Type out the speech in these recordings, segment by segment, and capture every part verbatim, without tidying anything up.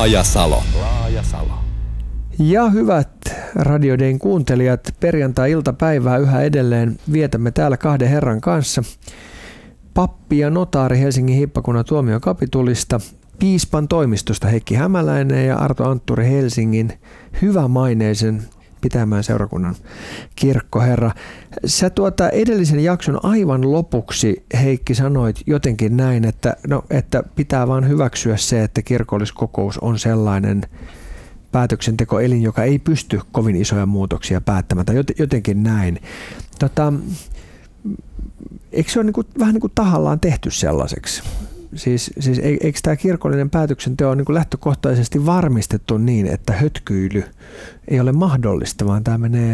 Laajasalo. Laajasalo. Ja hyvät Radio Dayn kuuntelijat, perjantai-iltapäivää yhä edelleen vietämme täällä kahden herran kanssa. Pappi ja notaari Helsingin hiippakunnan tuomiokapitulista, piispan toimistosta Heikki Hämäläinen ja Arto Antturi Helsingin hyvämaineisen pitämään seurakunnan kirkkoherra. Sä tuota edellisen jakson aivan lopuksi, Heikki, sanoit jotenkin näin, että, no, että pitää vaan hyväksyä se, että kirkolliskokous on sellainen päätöksentekoelin, joka ei pysty kovin isoja muutoksia päättämään, tai jotenkin näin. Tota, eikö se ole niin kuin, vähän niin kuin tahallaan tehty sellaiseksi? Siis, siis eikö tämä kirkollinen päätöksenteko niin kuin lähtökohtaisesti varmistettu niin, että hötkyily ei ole mahdollista, vaan tämä menee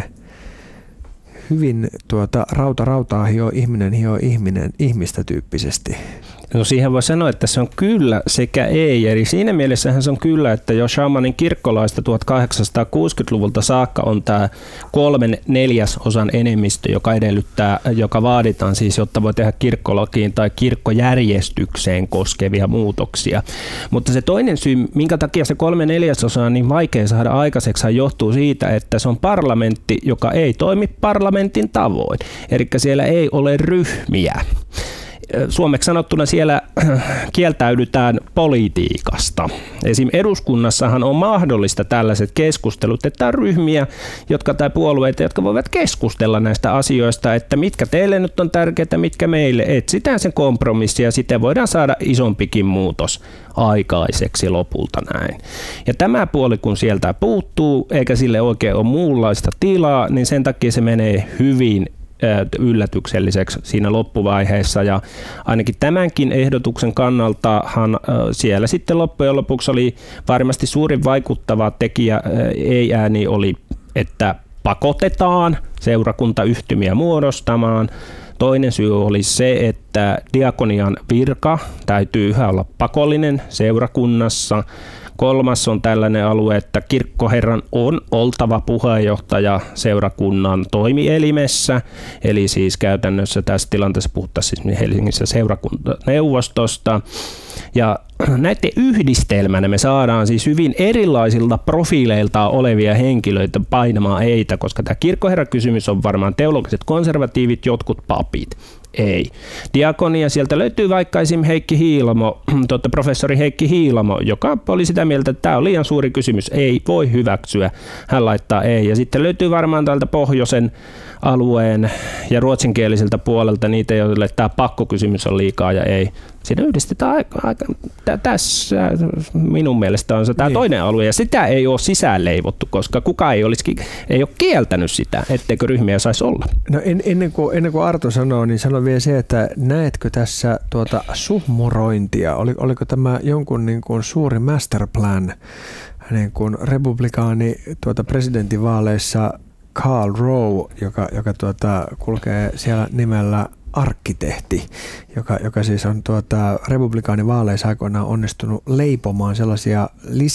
hyvin tuota, rauta rautaa hio ihminen hio ihminen ihmistä tyyppisesti? No siihen voi sanoa, että se on kyllä sekä ei. Eli siinä mielessähän se on kyllä, että jo Schamanin kirkkolaista tuhatkahdeksansataakuusikymmentäluvulta saakka on tämä kolmen neljäsosan enemmistö, joka edellyttää, joka vaaditaan siis, jotta voi tehdä kirkkolakiin tai kirkkojärjestykseen koskevia muutoksia. Mutta se toinen syy, minkä takia se kolme neljäsosaa on niin vaikea saada aikaiseksi, johtuu siitä, että se on parlamentti, joka ei toimi parlamentin tavoin. Eli siellä ei ole ryhmiä. Suomeksi sanottuna siellä kieltäydytään politiikasta. Esim. Eduskunnassahan on mahdollista tällaiset keskustelut, että on ryhmiä, jotka tai puolueita, jotka voivat keskustella näistä asioista, että mitkä teille nyt on tärkeää, mitkä meille. Etsitään sen kompromissi ja sitten voidaan saada isompikin muutos aikaiseksi lopulta näin. Ja tämä puoli, kun sieltä puuttuu, eikä sille oikein ole muunlaista tilaa, niin sen takia se menee hyvin yllätykselliseksi siinä loppuvaiheessa, ja ainakin tämänkin ehdotuksen kannaltahan siellä sitten loppujen lopuksi oli varmasti suurin vaikuttava tekijä ei-ääni oli, että pakotetaan seurakuntayhtymiä muodostamaan. Toinen syy oli se, että diakonian virka täytyy yhä olla pakollinen seurakunnassa. Kolmas on tällainen alue, että kirkkoherran on oltava puheenjohtaja seurakunnan toimielimessä, eli siis käytännössä tässä tilanteessa puhuttaisiin siis Helsingissä seurakuntaneuvostosta. Ja näiden yhdistelmänä me saadaan siis hyvin erilaisilta profiileilta olevia henkilöitä painamaan eitä, koska tämä kirkkoherrakysymys on varmaan teologiset konservatiivit, jotkut papit. Ei. Diakonia, sieltä löytyy vaikka esim. Heikki Hiilamo, tuota, professori Heikki Hiilamo, joka oli sitä mieltä, että tämä on liian suuri kysymys, ei voi hyväksyä. Hän laittaa ei. Ja sitten löytyy varmaan täältä pohjoisen alueen ja ruotsinkieliseltä puolelta niitä, joille tämä pakkokysymys on liikaa ja ei. Siinä yhdistetään aika, aika tässä minun mielestä on se tämä niin. Toinen alue, ja sitä ei ole sisäänleivottu, koska kukaan ei, olisi, ei ole kieltänyt sitä, etteikö ryhmiä saisi olla. No en, ennen, kuin, ennen kuin Arto sanoo, niin sano vielä se, että näetkö tässä tuota suhmurointia? Oli, oliko tämä jonkun niin kuin suuri masterplan niin kuin republikaani tuota presidentinvaaleissa Karl Rove, joka, joka tuota, kulkee siellä nimellä arkkitehti, joka, joka siis on tuota, republikaanivaaleissa aikoinaan onnistunut leipomaan sellaisia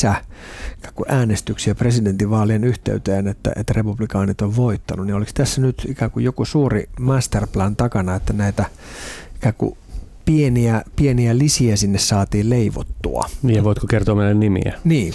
lisääänestyksiä presidentinvaalien yhteyteen, että, että republikaanit on voittanut. Niin oliko tässä nyt ikään kuin joku suuri masterplan takana, että näitä ikään kuin pieniä, pieniä lisiä sinne saatiin leivottua? Niin, voitko kertoa meille nimiä? Niin.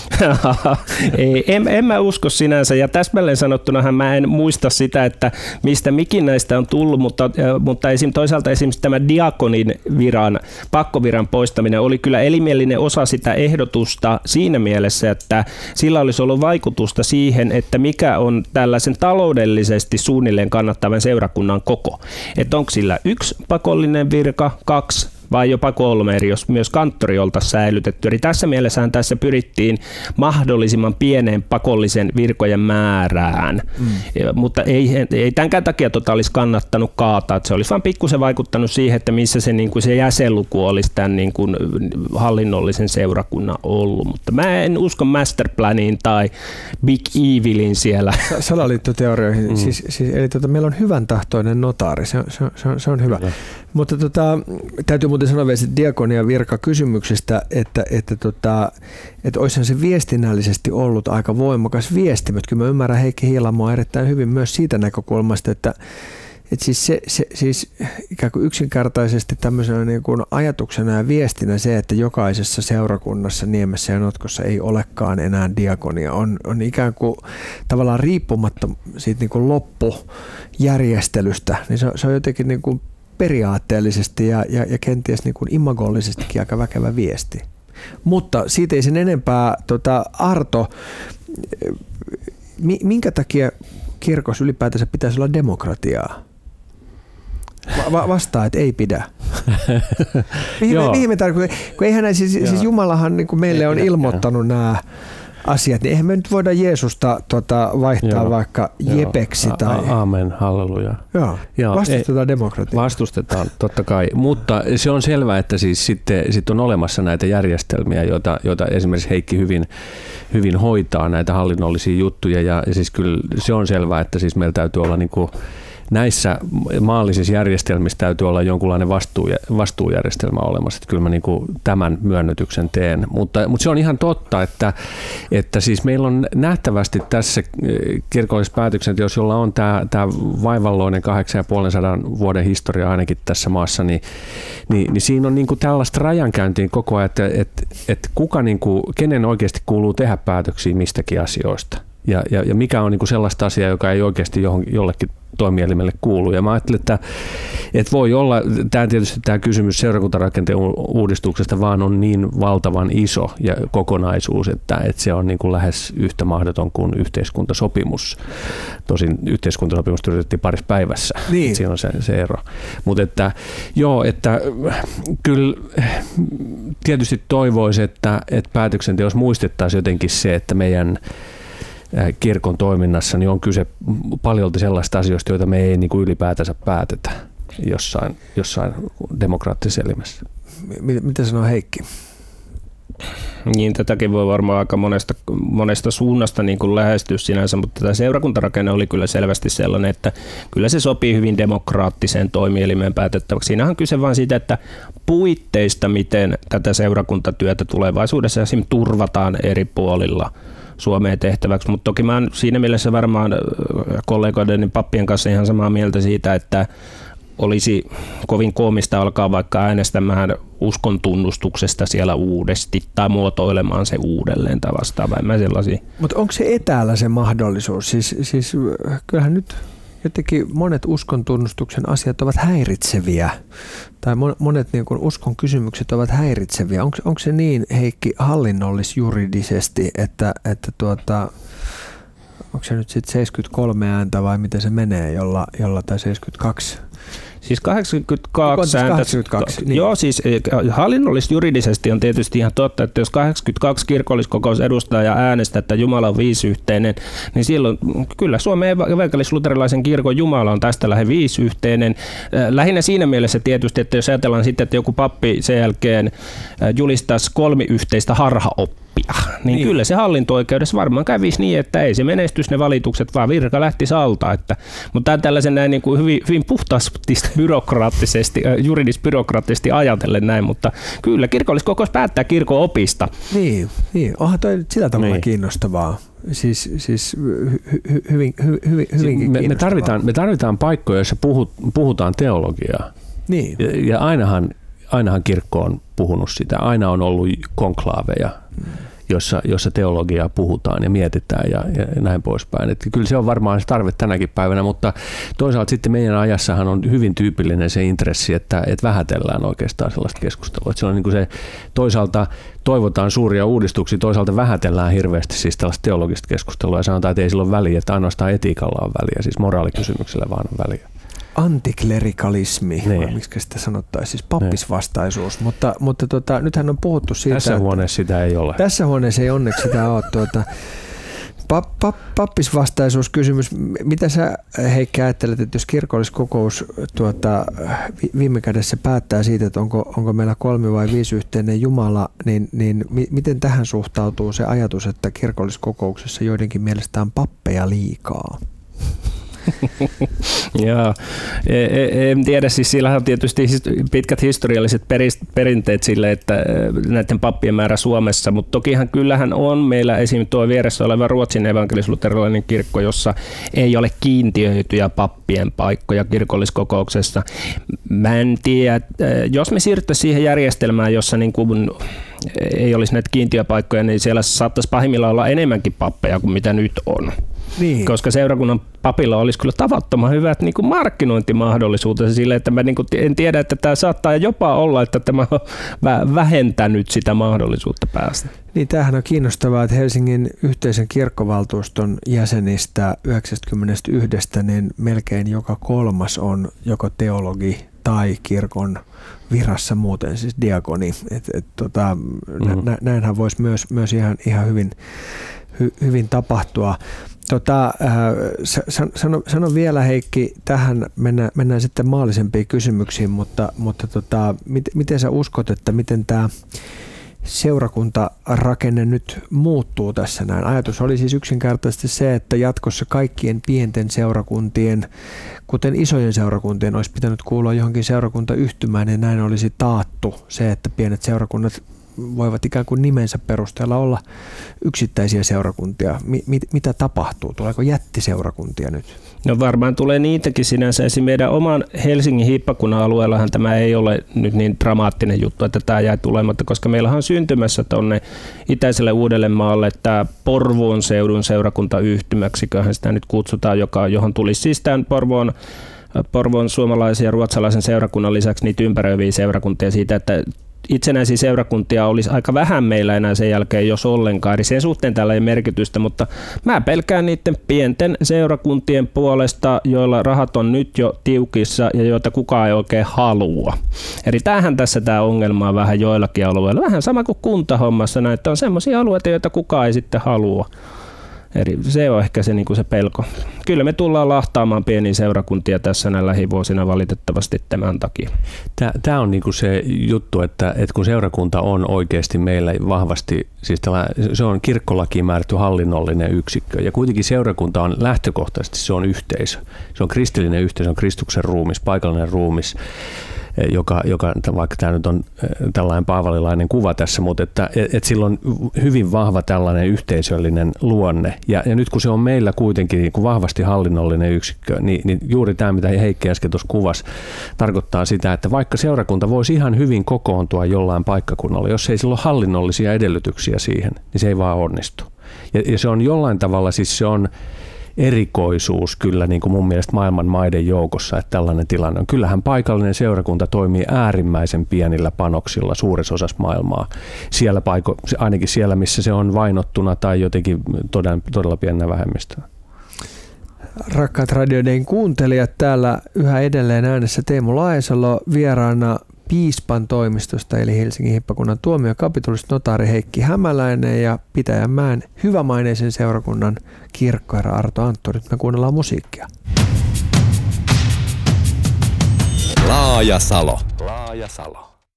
Ei, en, en mä usko sinänsä, ja täsmälleen sanottunahan mä en muista sitä, että mistä mikin näistä on tullut, mutta, mutta esim, toisaalta esimerkiksi tämä diakonin viran, pakkoviran poistaminen oli kyllä elimielinen osa sitä ehdotusta siinä mielessä, että sillä olisi ollut vaikutusta siihen, että mikä on tällaisen taloudellisesti suunnilleen kannattavan seurakunnan koko. Että onko sillä yksi pakollinen virka, kaksi vai jopa kolme eri, jos myös kanttori oltaisiin säilytetty. Eli tässä mielessähän tässä pyrittiin mahdollisimman pieneen pakollisen virkojen määrään, mm. mutta ei, ei tämänkään takia tota olisi kannattanut kaataa. Että se olisi vain pikkusen vaikuttanut siihen, että missä se, niin kuin se jäsenluku olisi tämän niin kuin hallinnollisen seurakunnan ollut. Mutta mä en usko masterplaniin tai Big Evilin siellä. Salaliittoteorioihin. Mm. Siis, siis, eli tota, meillä on hyvän tahtoinen notaari, se, se, se, on, se on hyvä. Mm. Mutta tota, täytyy muuten sanoa vielä diakonia virka kysymyksestä, että, että, tota, että olisihan se viestinnällisesti ollut aika voimakas viesti, mutta kyllä mä ymmärrän Heikki Hiilamoa erittäin hyvin myös siitä näkökulmasta, että Et siis, se, se, siis ikään kuin yksinkertaisesti tämmöisenä niin kuin ajatuksena ja viestinä se, että jokaisessa seurakunnassa Niemessä ja Notkossa ei olekaan enää diakonia, on, on ikään kuin tavallaan riippumatta siitä niin kuin loppujärjestelystä, niin se, se on jotenkin niin kuin periaatteellisesti ja, ja, ja kenties niin kuin imagollisestikin aika väkevä viesti. Mutta siitä ei sen enempää, tota, Arto, minkä takia kirkossa ylipäätänsä pitäisi olla demokratiaa? Va- vastaa, että ei pidä. Mihin, mihin me tarkoitamme? Kun eihän, siis, siis Jumalahan niin kuin meille ei on pidä, ilmoittanut joo. nämä asiat, niin eihän me nyt voida Jeesusta tota, vaihtaa joo. vaikka joo. Jepeksi. Tai... A- Aamen, halleluja. Joo. Joo. Vastustetaan demokratiaa. Vastustetaan, totta kai. Mutta se on selvää, että siis sitten sit on olemassa näitä järjestelmiä, joita, joita esimerkiksi Heikki hyvin, hyvin hoitaa, näitä hallinnollisia juttuja. Ja, ja siis kyllä se on selvää, että siis meillä täytyy olla niin kuin näissä maallisissa järjestelmissä täytyy olla jonkunlainen vastuu, vastuujärjestelmä olemassa, että kyllä mä niin kuin tämän myönnytyksen teen. Mutta, mutta se on ihan totta, että, että siis meillä on nähtävästi tässä kirkollisessa päätöksenteossa, jolla on tämä, tämä vaivalloinen kahdeksan ja puolen sadan vuoden historia ainakin tässä maassa, niin, niin, niin siinä on niin kuin tällaista rajankäyntiin koko ajan, että, että, että kuka niin kuin, kenen oikeasti kuuluu tehdä päätöksiä mistäkin asioista. Ja, ja, ja mikä on niin kuin sellaista asiaa, joka ei oikeasti johon, jollekin toimielimelle kuulu. Ja mä ajattelin, että, että voi olla, tämä tietysti tämä kysymys seurakuntarakenteen uudistuksesta vaan on niin valtavan iso ja kokonaisuus, että, että se on niin kuin lähes yhtä mahdoton kuin yhteiskuntasopimus. Tosin yhteiskuntasopimus yritettiin parissa päivässä. Niin. Siinä on se, se ero. Mutta että joo, että kyllä tietysti toivoisi, että, että päätöksenteossa muistettaisiin jotenkin se, että meidän kirkon toiminnassa niin on kyse paljolti sellaista asioista, joita me ei niin kuin ylipäätänsä päätetä jossain, jossain demokraattisessa elimessä. Mitä sanoo Heikki? Niin, tätäkin voi varmaan aika monesta, monesta suunnasta niin kuin lähestyä sinänsä, mutta tämä seurakuntarakenne oli kyllä selvästi sellainen, että kyllä se sopii hyvin demokraattiseen toimielimeen päätettäväksi. Siinähän on kyse vain siitä, että puitteista, miten tätä seurakuntatyötä tulevaisuudessa esimerkiksi turvataan eri puolilla Suomeen tehtäväksi, mutta toki mä oon siinä mielessä varmaan kollegoiden pappien kanssa ihan samaa mieltä siitä, että olisi kovin koomista alkaa vaikka äänestämään uskon tunnustuksesta siellä uudesti tai muotoilemaan se uudelleen tai vastaavaa. Mutta onko se etäällä se mahdollisuus? Siis, siis kyllähän nyt jotenkin monet uskon tunnustuksen asiat ovat häiritseviä tai monet niin kuin uskon kysymykset ovat häiritseviä. Onko, onko se niin, Heikki, hallinnollis-juridisesti, että, että tuota, onko se nyt sitten seitsemänkymmentäkolme ääntä vai miten se menee, jolla, jolla tai seitsemänkymmentäkaksi? Siis kahdeksankymmentäkaksi ääntä. kahdeksankymmentäkaksi, niin. Joo, siis hallinnollisesti-juridisesti on tietysti ihan totta, että jos kahdeksankymmentäkaksi kirkolliskokous edustaa ja äänestää, että Jumala on viisiyhteinen, niin silloin kyllä Suomen evankelis-luterilaisen kirkon Jumala on tästä lähes viisiyhteinen. Lähinnä siinä mielessä tietysti, että jos ajatellaan sitten, että joku pappi sen jälkeen julistaisi kolmiyhteistä harhaoppia, niin, niin kyllä se hallinto-oikeudessa varmaan kävisi niin, että ei se menestys ne valitukset, vaan virka lähtisi alta. Että, mutta tämä tällaisen näin niin kuin hyvin, hyvin puhtaasti byrokraattisesti, juridis-byrokraattisesti ajatellen näin, mutta kyllä kirkolliskokous päättää kirkon opista. Niin, niin. Onhan toi sillä tavalla niin kiinnostavaa. Siis, siis hy, hy, hyvin, hy, hyvin, hyvinkin me, me, tarvitaan, me tarvitaan paikkoja, joissa puhut, puhutaan teologiaa. Niin. Ja, ja ainahan, ainahan kirkko on puhunut sitä. Aina on ollut konklaaveja, mm. jossa, jossa teologiaa puhutaan ja mietitään ja, ja näin poispäin. Että kyllä se on varmaan se tarve tänäkin päivänä, mutta toisaalta sitten meidän ajassahan on hyvin tyypillinen se intressi, että, että vähätellään oikeastaan sellaista keskustelua. Että se on niin kuin se, toisaalta toivotaan suuria uudistuksia, toisaalta vähätellään hirveästi siis tällaista teologista keskustelua ja sanotaan, että ei sillä ole väliä, että ainoastaan etiikalla on väliä, siis moraalikysymyksellä vaan on väliä. Antiklerikalismi, niin. miksi sitä sanottaisiin, siis pappisvastaisuus, niin. mutta, mutta tota, nythän on puhuttu siitä, tässä huoneessa sitä ei ole. Tässä huoneessa ei onneksi sitä ole. Tuota, pap, pap, pappisvastaisuuskysymys, mitä sä, Heikki, ajattelet, että jos kirkolliskokous tuota, viime kädessä päättää siitä, että onko, onko meillä kolmi- vai viisiyhteinen Jumala, niin, niin mi, miten tähän suhtautuu se ajatus, että kirkolliskokouksessa joidenkin mielestä on pappeja liikaa? Joo, en tiedä, siis sillä on tietysti pitkät historialliset perinteet sille, että näiden pappien määrä Suomessa, mutta tokihan kyllähän on meillä esimerkiksi tuo vieressä oleva Ruotsin evankelis-luterilainen kirkko, jossa ei ole kiintiöityjä pappien paikkoja kirkolliskokouksessa. Mä en tiedä, jos me siirryttäisiin siihen järjestelmään, jossa niin kuin ei olisi näitä kiintiöpaikkoja, niin siellä saattaisi pahimmillaan olla enemmänkin pappeja kuin mitä nyt on. Niin. Koska seurakunnan papilla olisi kyllä tavattoman hyvät niin kuin markkinointimahdollisuutensa sille, että mä niin kuin en tiedä, että tämä saattaa jopa olla, että tämä on vähentänyt sitä mahdollisuutta päästä. Niin, tämähän on kiinnostavaa, että Helsingin yhteisen kirkkovaltuuston jäsenistä yhdeksänkymmentäyksi niin melkein joka kolmas on joko teologi tai kirkon virassa muuten, siis diakoni. Et, et, tota, mm-hmm. nä, näinhän voisi myös, myös ihan, ihan hyvin, hy, hyvin tapahtua. Tota, äh, sano, sano vielä, Heikki, tähän mennään, mennään sitten maallisempiin kysymyksiin, mutta, mutta tota, mit, miten sä uskot, että miten tämä seurakuntarakenne nyt muuttuu tässä näin? Ajatus oli siis yksinkertaisesti se, että jatkossa kaikkien pienten seurakuntien, kuten isojen seurakuntien, olisi pitänyt kuulua johonkin seurakuntayhtymään, ja näin olisi taattu se, että pienet seurakunnat voivat ikään kuin nimensä perusteella olla yksittäisiä seurakuntia. Mi- mit- mitä tapahtuu? Tuleeko jättiseurakuntia nyt? No varmaan tulee niitäkin sinänsä. Esimerkiksi meidän oman Helsingin hiippakunnan alueellahan tämä ei ole nyt niin dramaattinen juttu, että tämä jää tulematta, koska meillähän on syntymässä tuonne itäiselle Uudellemaalle tämä Porvoon seudun seurakuntayhtymäksi, kyllähän sitä nyt kutsutaan, joka, johon tulisi siis tämän Porvoon Porvoon suomalaisen ja ruotsalaisen seurakunnan lisäksi niitä ympäröiviä seurakuntia siitä, että itsenäisiä seurakuntia olisi aika vähän meillä enää sen jälkeen, jos ollenkaan. Eli sen suhteen täällä ei merkitystä, mutta mä pelkään niiden pienten seurakuntien puolesta, joilla rahat on nyt jo tiukissa ja joita kukaan ei oikein halua. Eli tämähän tässä tämä ongelma on vähän joillakin alueilla. Vähän sama kuin kuntahommassa, että on semmoisia alueita, joita kukaan ei sitten halua. Eli se on ehkä se, niin kuin se pelko. Kyllä me tullaan lahtaamaan pieniä seurakuntia tässä näin lähivuosina valitettavasti tämän takia. Tämä on niin kuin se juttu, että, että kun seurakunta on oikeasti meillä vahvasti, siis se on kirkkolakiin määrätty hallinnollinen yksikkö, ja kuitenkin seurakunta on lähtökohtaisesti, se on yhteisö. Se on kristillinen yhteisö, se on Kristuksen ruumis, paikallinen ruumis. Joka, joka, vaikka tämä nyt on tällainen paavalilainen kuva tässä, mutta että, et sillä on hyvin vahva tällainen yhteisöllinen luonne. Ja, ja nyt kun se on meillä kuitenkin niin kuin vahvasti hallinnollinen yksikkö, niin, niin juuri tämä, mitä Heikki äsken tuossa kuvasi, tarkoittaa sitä, että vaikka seurakunta voisi ihan hyvin kokoontua jollain paikkakunnalla, jos ei sillä ole hallinnollisia edellytyksiä siihen, niin se ei vaan onnistu. Ja, ja se on jollain tavalla, siis se on erikoisuus kyllä niin kuin mun mielestä maailman maiden joukossa, että tällainen tilanne on. Kyllähän paikallinen seurakunta toimii äärimmäisen pienillä panoksilla suuressa osassa maailmaa. Siellä paiko, ainakin siellä, missä se on vainottuna tai jotenkin todella, todella pienenä vähemmistönä. Rakkaat Radio Dayn kuuntelijat, täällä yhä edelleen äänessä Teemu Laesalo, vieraana piispan toimistosta eli Helsingin hiippakunnan tuomiokapitulista notaari Heikki Hämäläinen ja Pitäjänmäen hyvämaineisen seurakunnan kirkkoherra Arto Antto. Nyt me kuunnellaan musiikkia. Laajasalo. Laajasalo.